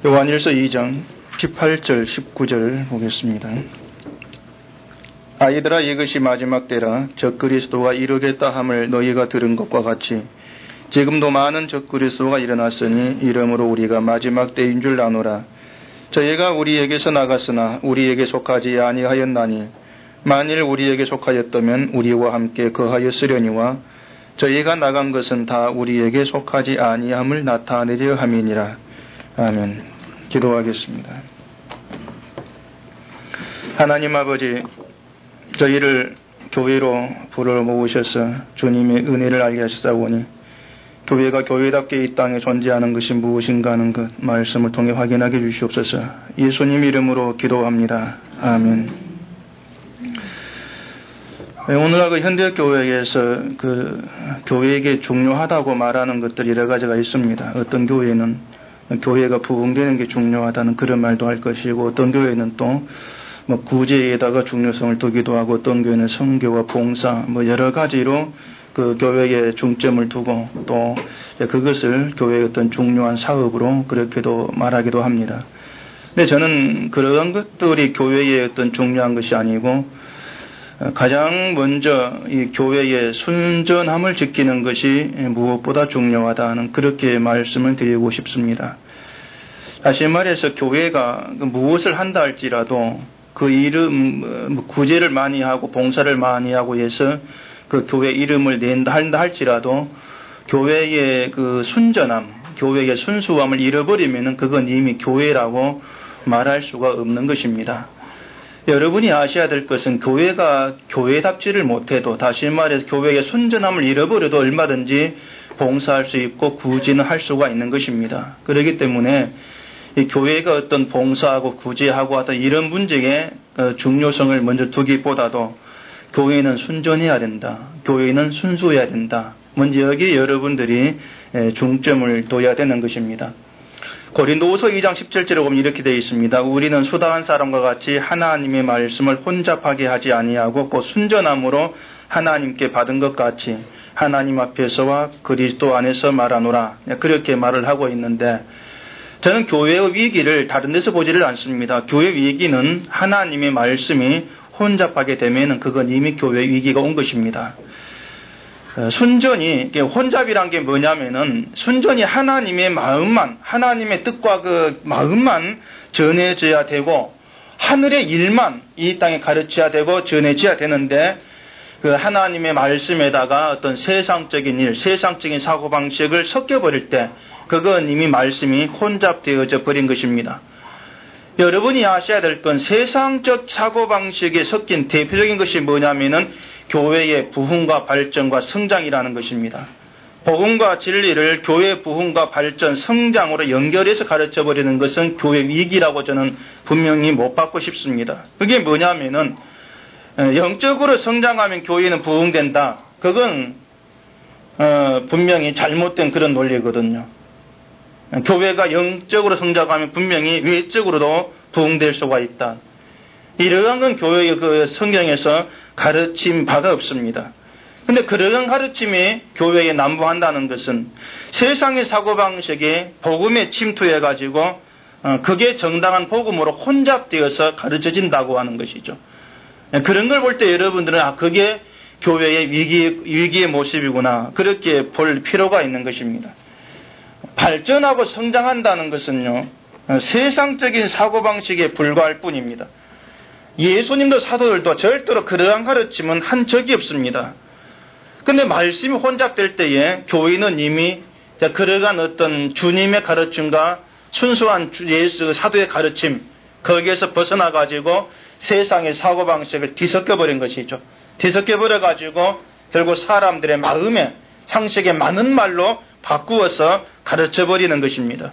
요한일서 2장 18절 19절 보겠습니다. 아이들아, 이것이 마지막 때라. 적그리스도가 이르겠다 함을 너희가 들은 것과 같이 지금도 많은 적그리스도가 일어났으니 이러므로 우리가 마지막 때인 줄 아노라. 저희가 우리에게서 나갔으나 우리에게 속하지 아니하였나니 만일 우리에게 속하였다면 우리와 함께 거하였으려니와 저희가 나간 것은 다 우리에게 속하지 아니함을 나타내려 함이니라. 아멘. 기도하겠습니다. 하나님 아버지, 저희를 교회로 불러 모으셔서 주님의 은혜를 알게 하시사오니 교회가 교회답게 이 땅에 존재하는 것이 무엇인가 하는 것 말씀을 통해 확인하게 해주시옵소서. 예수님 이름으로 기도합니다. 아멘. 오늘날 현대교회에서 교회에게 중요하다고 말하는 것들이 여러 가지가 있습니다. 어떤 교회는 교회가 부흥되는 게 중요하다는 그런 말도 할 것이고, 어떤 교회는 또 구제에다가 중요성을 두기도 하고, 어떤 교회는 선교와 봉사 여러 가지로 그 교회에 중점을 두고 또 그것을 교회의 어떤 중요한 사업으로 그렇게도 말하기도 합니다. 근데 저는 그런 것들이 교회의 어떤 중요한 것이 아니고 가장 먼저 이 교회의 순전함을 지키는 것이 무엇보다 중요하다는 그렇게 말씀을 드리고 싶습니다. 다시 말해서 교회가 무엇을 한다 할지라도 그 이름 구제를 많이 하고 봉사를 많이 하고 해서 그 교회 이름을 낸다 한다 할지라도 교회의 그 순전함, 교회의 순수함을 잃어버리면은 그건 이미 교회라고 말할 수가 없는 것입니다. 여러분이 아셔야 될 것은 교회가 교회답지를 못해도, 다시 말해서 교회의 순전함을 잃어버려도 얼마든지 봉사할 수 있고 구제는 할 수가 있는 것입니다. 그렇기 때문에 이 교회가 어떤 봉사하고 구제하고 하던 이런 문제에 중요성을 먼저 두기보다도 교회는 순전해야 된다. 교회는 순수해야 된다. 먼저 여기에 여러분들이 중점을 둬야 되는 것입니다. 고린도후서 2장 17절에 보면 이렇게 되어 있습니다. 우리는 수다한 사람과 같이 하나님의 말씀을 혼잡하게 하지 아니하고 곧 순전함으로 하나님께 받은 것 같이 하나님 앞에서와 그리스도 안에서 말하노라. 그렇게 말을 하고 있는데, 저는 교회의 위기를 다른 데서 보지를 않습니다. 교회 위기는 하나님의 말씀이 혼잡하게 되면 그건 이미 교회 위기가 온 것입니다. 순전히, 혼잡이란 게 뭐냐면은 순전히 하나님의 마음만, 하나님의 뜻과 그 마음만 전해져야 되고 하늘의 일만 이 땅에 가르쳐야 되고 전해져야 되는데, 그 하나님의 말씀에다가 어떤 세상적인 일, 세상적인 사고방식을 섞여버릴 때 그건 이미 말씀이 혼잡되어져 버린 것입니다. 여러분이 아셔야 될 건 세상적 사고방식에 섞인 대표적인 것이 뭐냐면은 교회의 부흥과 발전과 성장이라는 것입니다. 복음과 진리를 교회의 부흥과 발전, 성장으로 연결해서 가르쳐버리는 것은 교회 위기라고 저는 분명히 못 받고 싶습니다. 그게 뭐냐면은 영적으로 성장하면 교회는 부흥된다. 그건 분명히 잘못된 그런 논리거든요. 교회가 영적으로 성장하면 분명히 외적으로도 부흥될 수가 있다. 이러한 건 교회의 그 성경에서 가르친 바가 없습니다. 근데 그러한 가르침이 교회에 난무한다는 것은 세상의 사고방식에 복음에 침투해가지고 그게 정당한 복음으로 혼잡되어서 가르쳐진다고 하는 것이죠. 그런 걸 볼 때 여러분들은 그게 교회의 위기의 모습이구나, 그렇게 볼 필요가 있는 것입니다. 발전하고 성장한다는 것은요, 세상적인 사고방식에 불과할 뿐입니다. 예수님도 사도들도 절대로 그러한 가르침은 한 적이 없습니다. 그런데 말씀이 혼잡될 때에 교회는 이미 그러한 어떤 주님의 가르침과 순수한 예수 사도의 가르침, 거기에서 벗어나가지고 세상의 사고방식을 뒤섞여버린 것이죠. 뒤섞여버려가지고 결국 사람들의 마음에, 상식에 맞는 말로 바꾸어서 가르쳐버리는 것입니다.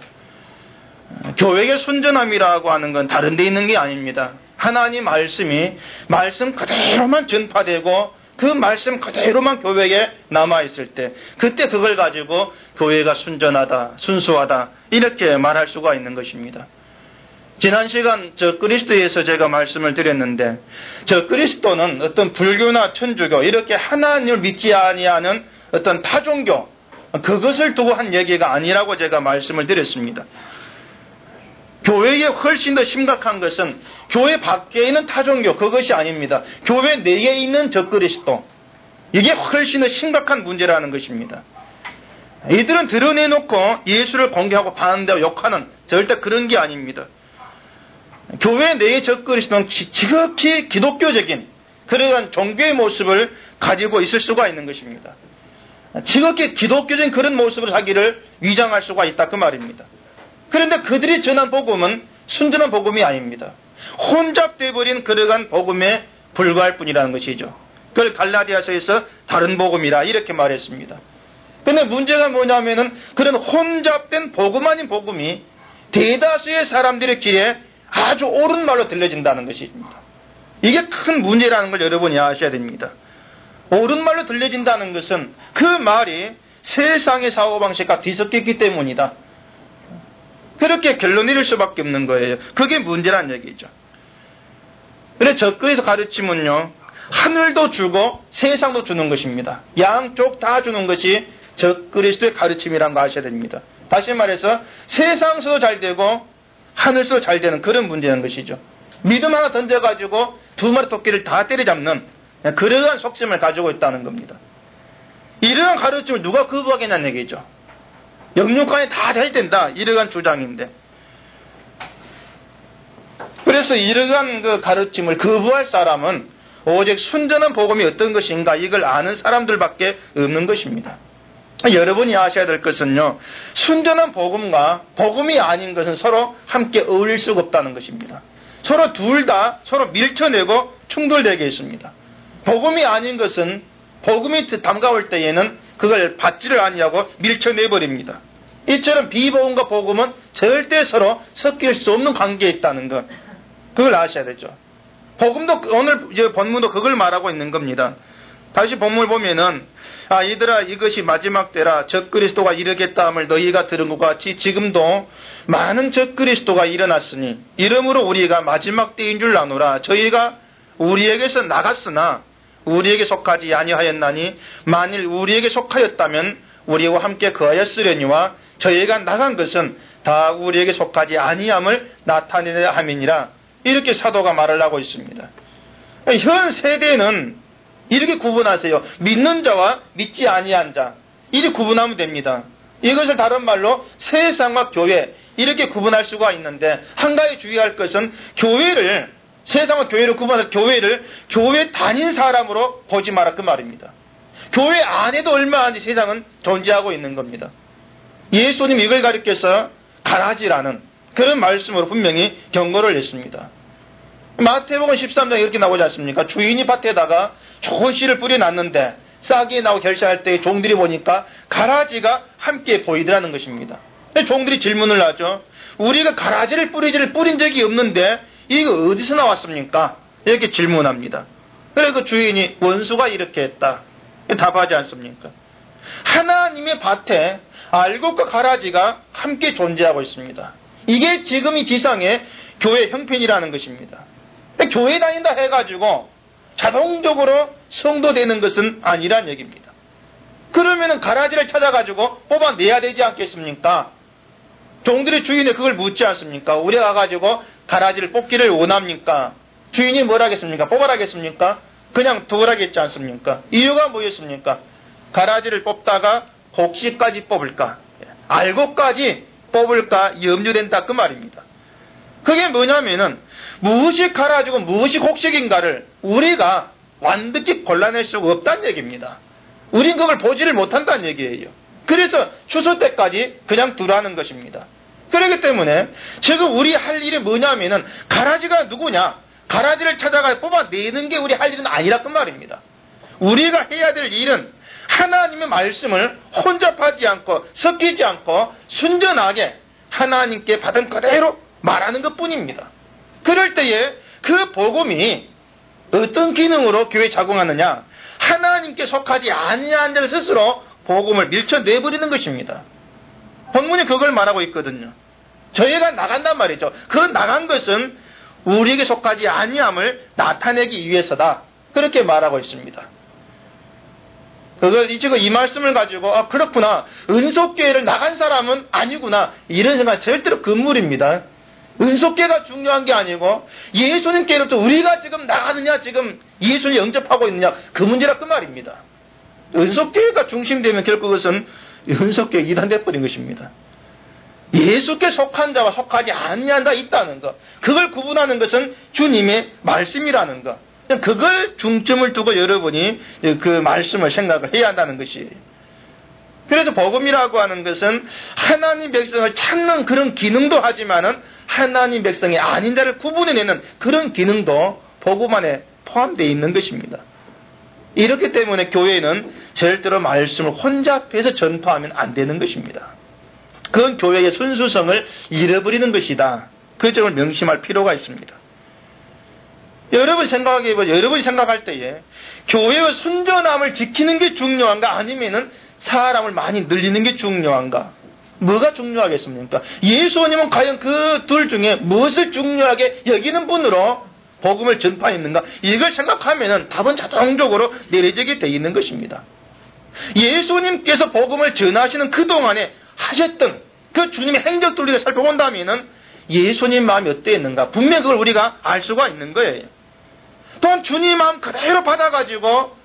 교회의 순전함이라고 하는 건 다른 데 있는 게 아닙니다. 하나님 말씀이 말씀 그대로만 전파되고 그 말씀 그대로만 교회에 남아있을 때, 그때 그걸 가지고 교회가 순전하다, 순수하다 이렇게 말할 수가 있는 것입니다. 지난 시간 그리스도에서 제가 말씀을 드렸는데, 그리스도는 어떤 불교나 천주교 이렇게 하나님을 믿지 아니하는 어떤 타종교, 그것을 두고 한 얘기가 아니라고 제가 말씀을 드렸습니다. 교회에 훨씬 더 심각한 것은 교회 밖에 있는 타종교, 그것이 아닙니다. 교회 내에 있는 적그리스도, 이게 훨씬 더 심각한 문제라는 것입니다. 이들은 드러내놓고 예수를 공개하고 반대하고 욕하는, 절대 그런 게 아닙니다. 교회 내의 적그리스도는 지극히 기독교적인 그러한 종교의 모습을 가지고 있을 수가 있는 것입니다. 지극히 기독교적인 그런 모습을 하기를 위장할 수가 있다, 그 말입니다. 그런데 그들이 전한 복음은 순전한 복음이 아닙니다. 혼잡되어버린 그러한 복음에 불과할 뿐이라는 것이죠. 그걸 갈라디아서에서 다른 복음이라 이렇게 말했습니다. 그런데 문제가 뭐냐면은 그런 혼잡된 복음 아닌 복음이 대다수의 사람들의 귀에 아주 옳은 말로 들려진다는 것입니다. 이게 큰 문제라는 걸 여러분이 아셔야 됩니다. 옳은 말로 들려진다는 것은 그 말이 세상의 사고방식과 뒤섞였기 때문이다. 그렇게 결론 내릴 수밖에 없는 거예요. 그게 문제란 얘기죠. 그래서 적그리스도 가르침은요, 하늘도 주고 세상도 주는 것입니다. 양쪽 다 주는 것이 적그리스도의 가르침이라는 거 아셔야 됩니다. 다시 말해서 세상에서도 잘 되고 하늘에서도 잘 되는 그런 문제인 것이죠. 믿음 하나 던져가지고 두 마리 토끼를 다 때려잡는 그러한 속셈을 가지고 있다는 겁니다. 이러한 가르침을 누가 거부하겠냐는 얘기죠. 영육간에 다 잘 된다, 이러한 주장인데. 그래서 이러한 그 가르침을 거부할 사람은 오직 순전한 복음이 어떤 것인가 이걸 아는 사람들밖에 없는 것입니다. 여러분이 아셔야 될 것은요, 순전한 복음과 복음이 아닌 것은 서로 함께 어울릴 수가 없다는 것입니다. 서로 둘 다 서로 밀쳐내고 충돌되게 있습니다. 복음이 아닌 것은 복음이 담가올 때에는 그걸 받지를 아니하고 밀쳐내버립니다. 이처럼 비복음과 복음은 절대 서로 섞일 수 없는 관계에 있다는 것, 그걸 아셔야 되죠. 복음도 오늘 본문도 그걸 말하고 있는 겁니다. 다시 본문을 보면은 이들아 이것이 마지막 때라 적그리스도가 이르겠다 함을 너희가 들은 것 같이 지금도 많은 적그리스도가 일어났으니 이러므로 우리가 마지막 때인 줄 아노라. 저희가 우리에게서 나갔으나 우리에게 속하지 아니하였나니 만일 우리에게 속하였다면 우리와 함께 거하였으려니와 저희가 나간 것은 다 우리에게 속하지 아니함을 나타내려 함이니라. 이렇게 사도가 말을 하고 있습니다. 현 세대는 이렇게 구분하세요. 믿는 자와 믿지 아니한 자, 이렇게 구분하면 됩니다. 이것을 다른 말로 세상과 교회, 이렇게 구분할 수가 있는데, 한 가지 주의할 것은 교회를, 세상과 교회를 구분할 교회를 교회 다닌 사람으로 보지 마라, 그 말입니다. 교회 안에도 얼마나 세상은 존재하고 있는 겁니다. 예수님 이걸 가리켜서 가라지라는 그런 말씀으로 분명히 경고를 했습니다. 마태복음 13장에 이렇게 나오지 않습니까? 주인이 밭에다가 좋은 씨를 뿌려놨는데 싹이 나고 결실할 때 종들이 보니까 가라지가 함께 보이더라는 것입니다. 종들이 질문을 하죠. 우리가 가라지를 뿌린 적이 없는데 이거 어디서 나왔습니까? 이렇게 질문합니다. 그래서 그 주인이 원수가 이렇게 했다, 답하지 않습니까? 하나님의 밭에 알곡과 가라지가 함께 존재하고 있습니다. 이게 지금 이 지상의 교회 형편이라는 것입니다. 교회 다닌다 해가지고 자동적으로 성도 되는 것은 아니란 얘기입니다. 그러면은 가라지를 찾아가지고 뽑아내야 되지 않겠습니까? 종들의 주인이 그걸 묻지 않습니까? 우리가 가가지고 가라지를 뽑기를 원합니까? 주인이 뭘 하겠습니까? 뽑아라겠습니까? 그냥 두라겠지 않습니까? 이유가 뭐였습니까? 가라지를 뽑다가 곡식까지 뽑을까? 알곡까지 뽑을까 염려된다, 그 말입니다. 그게 뭐냐면은 무엇이 가라지고 무엇이 곡식인가를 우리가 완벽히 골라낼 수가 없다는 얘기입니다. 우린 그걸 보지를 못한다는 얘기예요. 그래서 추수 때까지 그냥 두라는 것입니다. 그렇기 때문에 지금 우리 할 일이 뭐냐면은 가라지가 누구냐? 가라지를 찾아가 뽑아내는 게 우리 할 일은 아니라 그 말입니다. 우리가 해야 될 일은 하나님의 말씀을 혼잡하지 않고 섞이지 않고 순전하게 하나님께 받은 그대로 말하는 것뿐입니다. 그럴 때에 그 복음이 어떤 기능으로 교회에 작용하느냐? 하나님께 속하지 아니한 자를 스스로 복음을 밀쳐내버리는 것입니다. 본문이 그걸 말하고 있거든요. 저희가 나간단 말이죠. 그 나간 것은 우리에게 속하지 아니함을 나타내기 위해서다, 그렇게 말하고 있습니다. 그걸 지금 이 말씀을 가지고 그렇구나, 은속교회를 나간 사람은 아니구나, 이런 생각 절대로 금물입니다. 은속계가 중요한 게 아니고 예수님께로부터 우리가 지금 나가느냐, 지금 예수를 영접하고 있느냐, 그 문제라 그 말입니다. 은속계가 중심되면 결국 그것은 은속계 이단돼 버린 것입니다. 예수께 속한 자와 속하지 아니한 자 있다는 것, 그걸 구분하는 것은 주님의 말씀이라는 것, 그걸 중점을 두고 여러분이 그 말씀을 생각을 해야 한다는 것이에요. 그래서 복음이라고 하는 것은 하나님 백성을 찾는 그런 기능도 하지만은 하나님 백성이 아닌 자를 구분해내는 그런 기능도 복음 안에 포함되어 있는 것입니다. 이렇기 때문에 교회는 절대로 말씀을 혼자 앞에서 전파하면 안 되는 것입니다. 그건 교회의 순수성을 잃어버리는 것이다. 그 점을 명심할 필요가 있습니다. 여러분이 생각할 때에 교회의 순전함을 지키는 게 중요한가, 아니면은 사람을 많이 늘리는 게 중요한가? 뭐가 중요하겠습니까? 예수님은 과연 그 둘 중에 무엇을 중요하게 여기는 분으로 복음을 전파했는가? 이걸 생각하면은 답은 자동적으로 내려지게 되어 있는 것입니다. 예수님께서 복음을 전하시는 그동안에 하셨던 그 주님의 행적들 우리가 살펴본다면은 예수님 마음이 어떠했는가? 분명 그걸 우리가 알 수가 있는 거예요. 또한 주님 마음 그대로 받아가지고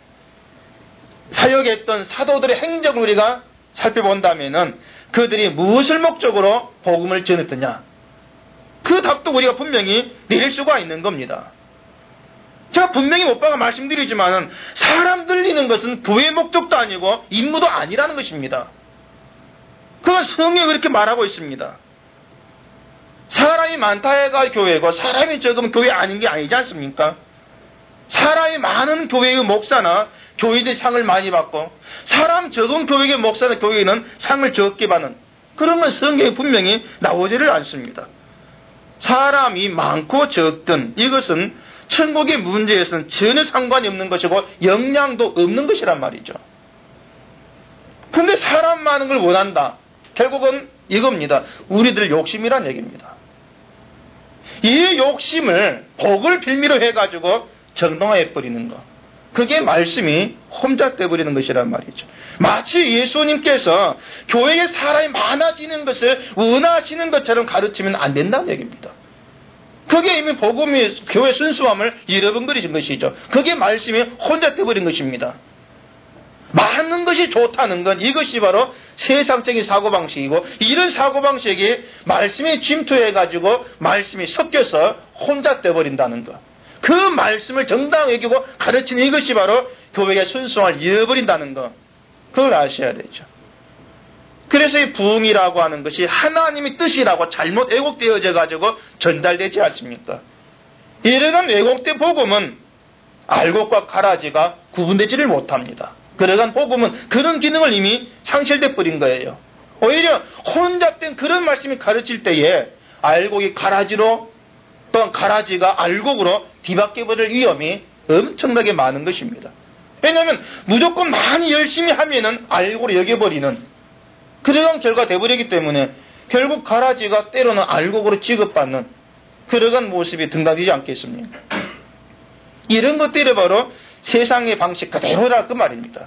사역했던 사도들의 행적을 우리가 살펴본다면은 그들이 무엇을 목적으로 복음을 전했느냐? 그 답도 우리가 분명히 내릴 수가 있는 겁니다. 제가 분명히 못 박아 말씀드리지만은 사람 들리는 것은 교회의 목적도 아니고 임무도 아니라는 것입니다. 그건 성경이 그렇게 말하고 있습니다. 사람이 많다 해가 교회고 사람이 적으면 교회 아닌 게 아니지 않습니까? 사람이 많은 교회의 목사나 교회들이 상을 많이 받고 사람 적은 교회의 목사나 교회는 상을 적게 받는 그런 건 성경에 분명히 나오지를 않습니다. 사람이 많고 적든 이것은 천국의 문제에서는 전혀 상관이 없는 것이고 영향도 없는 것이란 말이죠. 근데 사람 많은 걸 원한다. 결국은 이겁니다. 우리들 욕심이란 얘기입니다. 이 욕심을 복을 빌미로 해가지고 정당화해버리는 것. 그게 말씀이 혼잡돼버리는 것이란 말이죠. 마치 예수님께서 교회에 사람이 많아지는 것을 원하시는 것처럼 가르치면 안 된다는 얘기입니다. 그게 이미 복음이 교회 순수함을 잃어버린 것이죠. 그게 말씀이 혼잡돼버린 것입니다. 많은 것이 좋다는 건 이것이 바로 세상적인 사고방식이고 이런 사고방식이 말씀에 침투해가지고 말씀이 섞여서 혼잡돼 버린다는 것. 그 말씀을 정당하게 여기고 가르치는 이것이 바로 교회의 순수함을 잃어버린다는 것. 그걸 아셔야 되죠. 그래서 이 부흥이라고 하는 것이 하나님의 뜻이라고 잘못 왜곡되어져 가지고 전달되지 않습니까? 이러한 왜곡된 복음은 알곡과 가라지가 구분되지를 못합니다. 그러한 복음은 그런 기능을 이미 상실돼 버린 거예요. 오히려 혼잡된 그런 말씀이 가르칠 때에 알곡이 가라지로 또한 가라지가 알곡으로 뒤바뀌어 버릴 위험이 엄청나게 많은 것입니다. 왜냐하면 무조건 많이 열심히 하면은 알곡으로 여겨버리는 그러한 결과가 되어버리기 때문에 결국 가라지가 때로는 알곡으로 취급받는 그러한 모습이 등장되지 않겠습니까? 이런 것들이 바로 세상의 방식 그대로라 그 말입니다.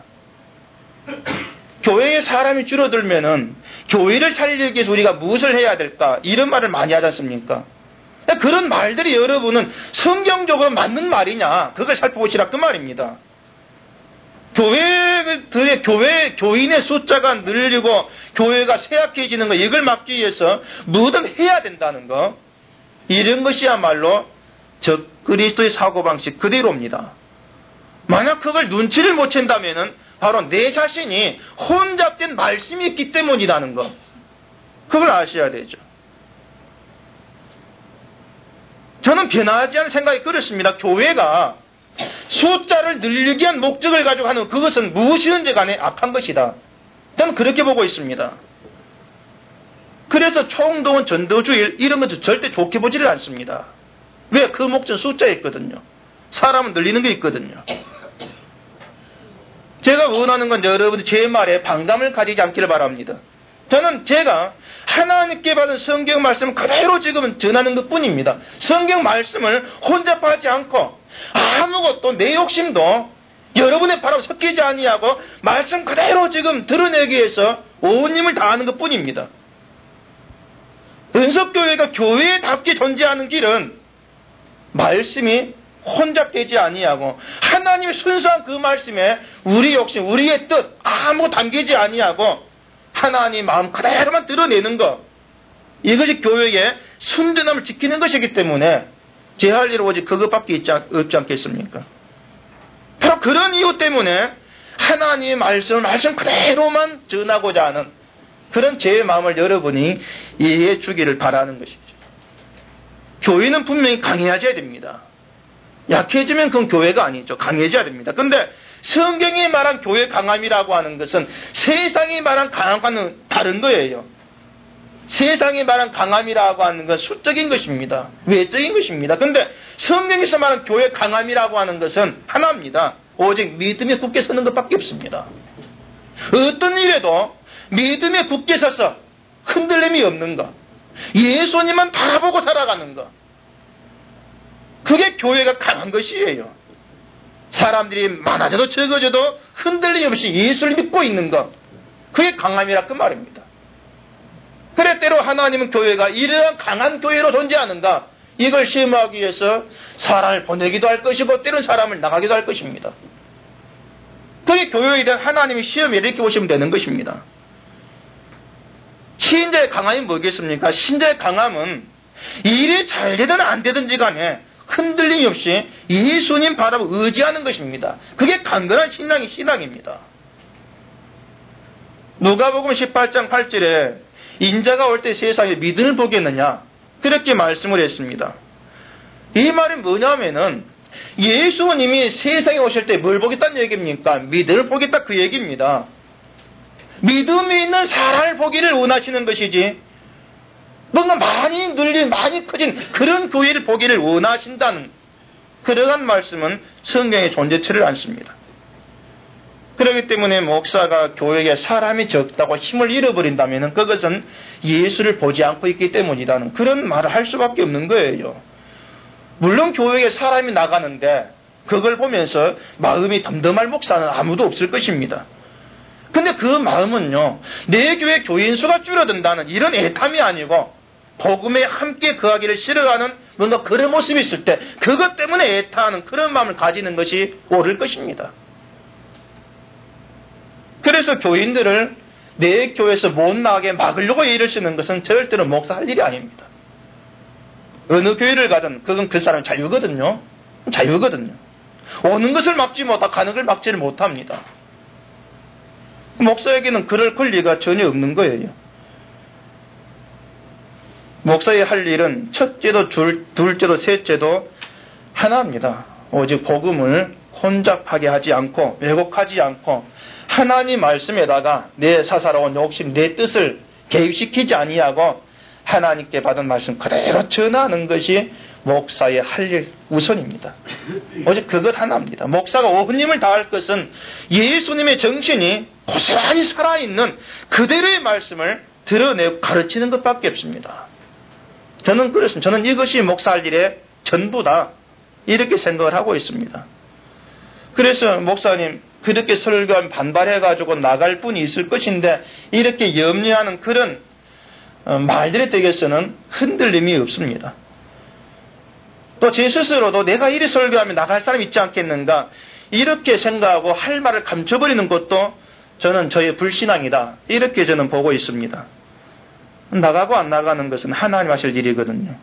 교회에 사람이 줄어들면은 교회를 살리기 위해서 우리가 무엇을 해야 될까? 이런 말을 많이 하지 않습니까? 그런 말들이 여러분은 성경적으로 맞는 말이냐? 그걸 살펴보시라 그 말입니다. 교인의 숫자가 늘리고 교회가 쇠약해지는 거 이걸 막기 위해서 뭐든 해야 된다는 거. 이런 것이야말로 그리스도의 사고방식 그대로입니다. 만약 그걸 눈치를 못 챈다면은 바로 내 자신이 혼잡된 말씀이 있기 때문이라는 것. 그걸 아셔야 되죠. 저는 변하지 않은 생각이 그렇습니다. 교회가 숫자를 늘리기 위한 목적을 가지고 하는 그것은 무엇이든지 간에 악한 것이다. 저는 그렇게 보고 있습니다. 그래서 총동원 전도주일 이런 것도 절대 좋게 보지를 않습니다. 왜? 그 목적은 숫자에 있거든요. 사람은 늘리는 게 있거든요. 제가 원하는 건 여러분들 제 말에 반감을 가지지 않기를 바랍니다. 저는 제가 하나님께 받은 성경 말씀을 그대로 지금 전하는 것 뿐입니다. 성경 말씀을 혼잡하지 않고 아무것도 내 욕심도 여러분의 바람 섞이지 아니하고 말씀 그대로 지금 드러내기 위해서 온 힘을 다하는 것 뿐입니다. 은석교회가 교회답게 존재하는 길은 말씀이 혼잡되지 아니하고 하나님의 순수한 그 말씀에 우리 욕심, 우리의 뜻 아무 담기지 아니하고 하나님 마음 그대로만 드러내는 것, 이것이 교회의 순전함을 지키는 것이기 때문에 제 할 일은 오직 그것밖에 없지 않겠습니까? 바로 그런 이유 때문에 하나님의 말씀 그대로만 전하고자 하는 그런 제 마음을 여러분이 이해해 주기를 바라는 것이죠. 교회는 분명히 강해져야 됩니다. 약해지면 그건 교회가 아니죠. 강해져야 됩니다. 그런데 성경이 말한 교회 강함이라고 하는 것은 세상이 말한 강함과는 다른 거예요. 세상이 말한 강함이라고 하는 건 수적인 것입니다. 외적인 것입니다. 그런데 성경에서 말한 교회 강함이라고 하는 것은 하나입니다. 오직 믿음에 굳게 서는 것밖에 없습니다. 어떤 일에도 믿음에 굳게 서서 흔들림이 없는 것, 예수님만 바라보고 살아가는 것, 그게 교회가 강한 것이에요. 사람들이 많아져도 적어져도 흔들림 없이 예수를 믿고 있는 것, 그게 강함이라 그 말입니다. 그래 때로 하나님은 교회가 이러한 강한 교회로 존재하는가, 이걸 시험하기 위해서 사람을 보내기도 할 것이고 때로는 사람을 나가기도 할 것입니다. 그게 교회에 대한 하나님의 시험을 이렇게 보시면 되는 것입니다. 신자의 강함이 뭐겠습니까? 신자의 강함은 일이 잘 되든 안 되든지 간에 흔들림이 없이 예수님 바라보고 의지하는 것입니다. 그게 강건한 신앙입니다. 누가복음 18장 8절에 인자가 올 때 세상에 믿음을 보겠느냐, 그렇게 말씀을 했습니다. 이 말이 뭐냐면은 예수님이 세상에 오실 때 뭘 보겠다는 얘기입니까? 믿음을 보겠다, 그 얘기입니다. 믿음이 있는 사람을 보기를 원하시는 것이지 뭔가 많이 늘린, 많이 커진 그런 교회를 보기를 원하신다는 그러한 말씀은 성경에 존재치를 않습니다. 그렇기 때문에 목사가 교회에 사람이 적다고 힘을 잃어버린다면 그것은 예수를 보지 않고 있기 때문이라는 그런 말을 할 수밖에 없는 거예요. 물론 교회에 사람이 나가는데 그걸 보면서 마음이 덤덤할 목사는 아무도 없을 것입니다. 근데 그 마음은요, 내 교회 교인 수가 줄어든다는 이런 애탐이 아니고 복음에 함께 거하기를 싫어하는 뭔가 그런 모습이 있을 때 그것 때문에 애타하는 그런 마음을 가지는 것이 옳을 것입니다. 그래서 교인들을 내 교회에서 못 나가게 막으려고 애를 쓰는 것은 절대로 목사 할 일이 아닙니다. 어느 교회를 가든 그건 그 사람의 자유거든요. 오는 것을 막지 못하고 가는 걸 막지를 못합니다. 목사에게는 그럴 권리가 전혀 없는 거예요. 목사의 할 일은 첫째도 둘째도 셋째도 하나입니다. 오직 복음을 혼잡하게 하지 않고 왜곡하지 않고 하나님 말씀에다가 내 사사로운 욕심, 내 뜻을 개입시키지 아니하고 하나님께 받은 말씀 그대로 전하는 것이 목사의 할 일 우선입니다. 오직 그것 하나입니다. 목사가 온 힘을 다할 것은 예수님의 정신이 고스란히 살아있는 그대로의 말씀을 드러내고 가르치는 것밖에 없습니다. 저는 그렇습니다. 저는 이것이 목사 할 일의 전부다, 이렇게 생각을 하고 있습니다. 그래서 목사님 그렇게 설교하면 반발해가지고 나갈 분이 있을 것인데 이렇게 염려하는 그런 말들에 대해서는 흔들림이 없습니다. 또 제 스스로도 내가 이리 설교하면 나갈 사람이 있지 않겠는가 이렇게 생각하고 할 말을 감춰버리는 것도 저는 저의 불신앙이다, 이렇게 저는 보고 있습니다. 나가고 안 나가는 것은 하나님 하실 일이거든요.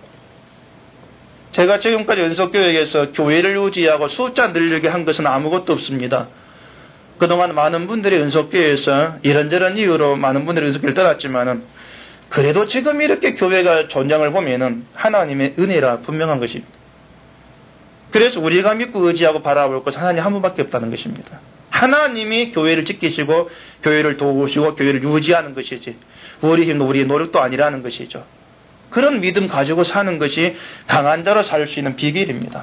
제가 지금까지 연속교회에서 교회를 유지하고 숫자 늘리게 한 것은 아무것도 없습니다. 그동안 많은 분들이 연속교회에서 이런저런 이유로 많은 분들이 연속교회를 떠났지만은 그래도 지금 이렇게 교회가 존장을 보면은 하나님의 은혜라 분명한 것입니다. 그래서 우리가 믿고 의지하고 바라볼 것은 하나님 한 분밖에 없다는 것입니다. 하나님이 교회를 지키시고 교회를 도우시고 교회를 유지하는 것이지 우리 힘도 우리의 노력도 아니라는 것이죠. 그런 믿음 가지고 사는 것이 강한 자로 살 수 있는 비결입니다.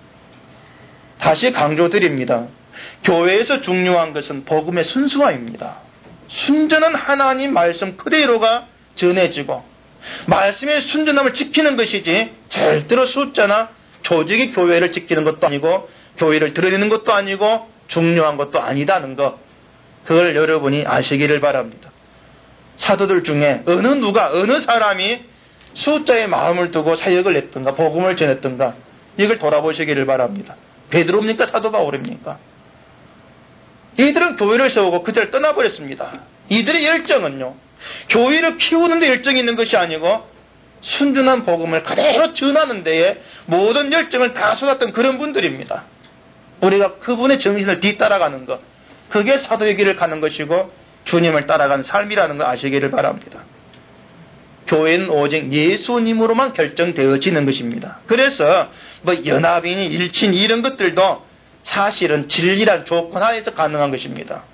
다시 강조드립니다. 교회에서 중요한 것은 복음의 순수화입니다. 순전한 하나님 말씀 그대로가 전해지고 말씀의 순전함을 지키는 것이지 절대로 숫자나 조직이 교회를 지키는 것도 아니고 교회를 드러내는 것도 아니고 중요한 것도 아니다는 것, 그걸 여러분이 아시기를 바랍니다. 사도들 중에 어느 사람이 숫자에 마음을 두고 사역을 했던가 복음을 전했던가 이걸 돌아보시기를 바랍니다. 베드로입니까? 사도 바울입니까? 이들은 교회를 세우고 그들을 떠나버렸습니다. 이들의 열정은요, 교회를 키우는 데 열정이 있는 것이 아니고 순전한 복음을 그대로 전하는 데에 모든 열정을 다 쏟았던 그런 분들입니다. 우리가 그분의 정신을 뒤따라가는 것, 그게 사도의 길을 가는 것이고 주님을 따라가는 삶이라는 걸 아시기를 바랍니다. 교회는 오직 예수님으로만 결정되어지는 것입니다. 그래서 연합이니 일친 이런 것들도 사실은 진리란 조건 하에서 가능한 것입니다.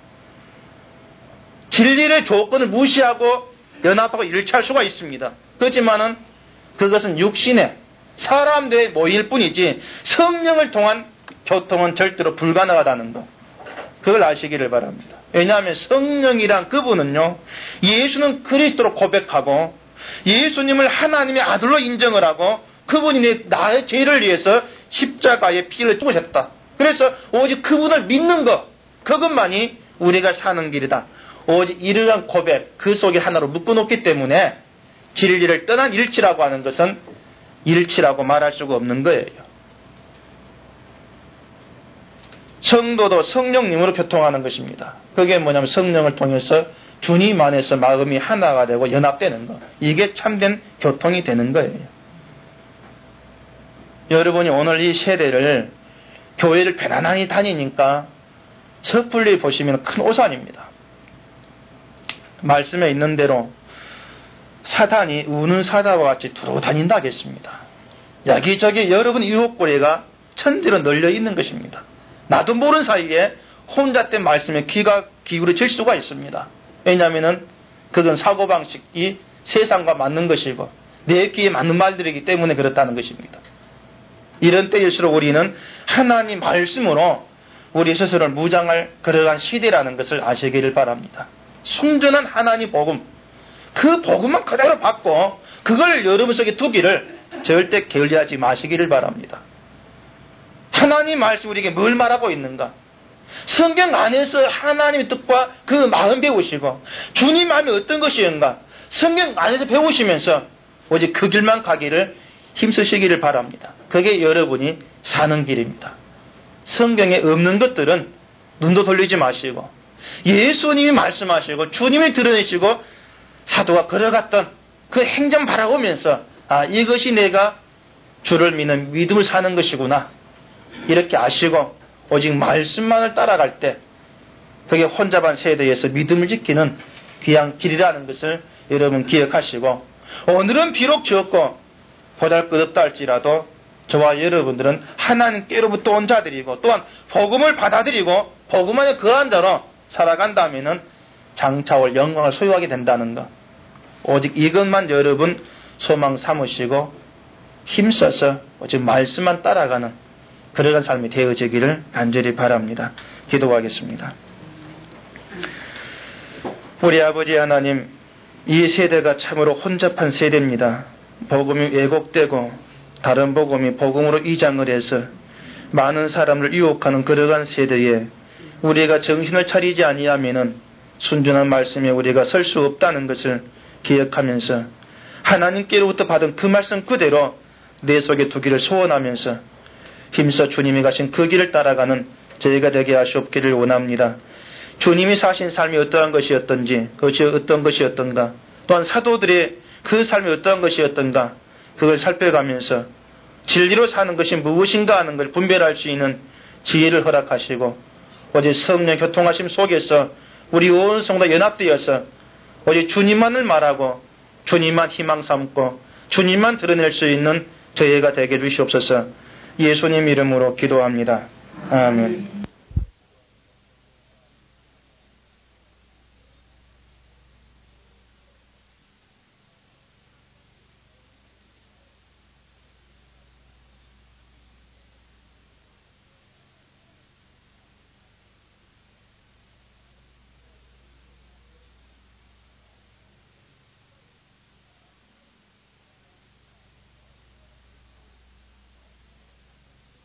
진리의 조건을 무시하고 연합하고 일치할 수가 있습니다. 그렇지만은 그것은 육신의 사람들의 모일 뿐이지 성령을 통한 교통은 절대로 불가능하다는 것. 그걸 아시기를 바랍니다. 왜냐하면 성령이란 그분은요, 예수는 그리스도로 고백하고 예수님을 하나님의 아들로 인정을 하고 그분이 나의 죄를 위해서 십자가에 피를 쏟으셨다. 그래서 오직 그분을 믿는 것, 그것만이 우리가 사는 길이다. 오직 이러한 고백, 그 속에 하나로 묶어놓기 때문에 진리를 떠난 일치라고 하는 것은 일치라고 말할 수가 없는 거예요. 성도도 성령님으로 교통하는 것입니다. 그게 뭐냐면 성령을 통해서 주님 안에서 마음이 하나가 되고 연합되는 것. 이게 참된 교통이 되는 거예요. 여러분이 오늘 이 세대를 교회를 편안하게 다니니까 섣불리 보시면 큰 오산입니다. 말씀에 있는 대로 사탄이 우는 사자와 같이 두루 다닌다 하겠습니다. 여기저기 여러분 유혹고리가 천지로 널려 있는 것입니다. 나도 모르는 사이에 혼자 된 말씀에 귀가 기울어질 수가 있습니다. 왜냐하면 그건 사고방식이 세상과 맞는 것이고 내 귀에 맞는 말들이기 때문에 그렇다는 것입니다. 이런 때일수록 우리는 하나님 말씀으로 우리 스스로를 무장할 그러한 시대라는 것을 아시기를 바랍니다. 순전한 하나님 복음, 그 복음만 그대로 받고 그걸 여러분 속에 두기를 절대 게을리하지 마시기를 바랍니다. 하나님 말씀 우리에게 뭘 말하고 있는가? 성경 안에서 하나님의 뜻과 그 마음 배우시고 주님 마음이 어떤 것이었는가? 성경 안에서 배우시면서 오직 그 길만 가기를 힘쓰시기를 바랍니다. 그게 여러분이 사는 길입니다. 성경에 없는 것들은 눈도 돌리지 마시고 예수님이 말씀하시고 주님이 드러내시고 사도가 걸어갔던 그 행전 바라보면서 이것이 내가 주를 믿는 믿음을 사는 것이구나 이렇게 아시고 오직 말씀만을 따라갈 때 그게 혼잡한 세대에서 믿음을 지키는 귀한 길이라는 것을 여러분 기억하시고 오늘은 비록 적고 보잘것없다 할지라도 저와 여러분들은 하나님께로부터 온 자들이고 또한 복음을 받아들이고 복음 안에 거한 자로 살아간다면 장차 올 영광을 소유하게 된다는 것. 오직 이것만 여러분 소망 삼으시고 힘써서 오직 말씀만 따라가는 그러한 삶이 되어지기를 간절히 바랍니다. 기도하겠습니다. 우리 아버지 하나님, 이 세대가 참으로 혼잡한 세대입니다. 복음이 왜곡되고 다른 복음이 복음으로 이장을 해서 많은 사람을 유혹하는 그러한 세대에 우리가 정신을 차리지 아니하면은 순전한 말씀에 우리가 설 수 없다는 것을 기억하면서 하나님께로부터 받은 그 말씀 그대로 내 속에 두기를 소원하면서 힘써 주님이 가신 그 길을 따라가는 저희가 되게 하시옵기를 원합니다. 주님이 사신 삶이 어떠한 것이었던지 그것이 어떤 것이었던가 또한 사도들의 그 삶이 어떠한 것이었던가 그걸 살펴가면서 진리로 사는 것이 무엇인가 하는 걸 분별할 수 있는 지혜를 허락하시고 오직 성령 교통하심 속에서 우리 온 성도 연합되어서 오직 주님만을 말하고 주님만 희망 삼고 주님만 드러낼 수 있는 저희가 되게 해주시옵소서. 예수님 이름으로 기도합니다. 아멘.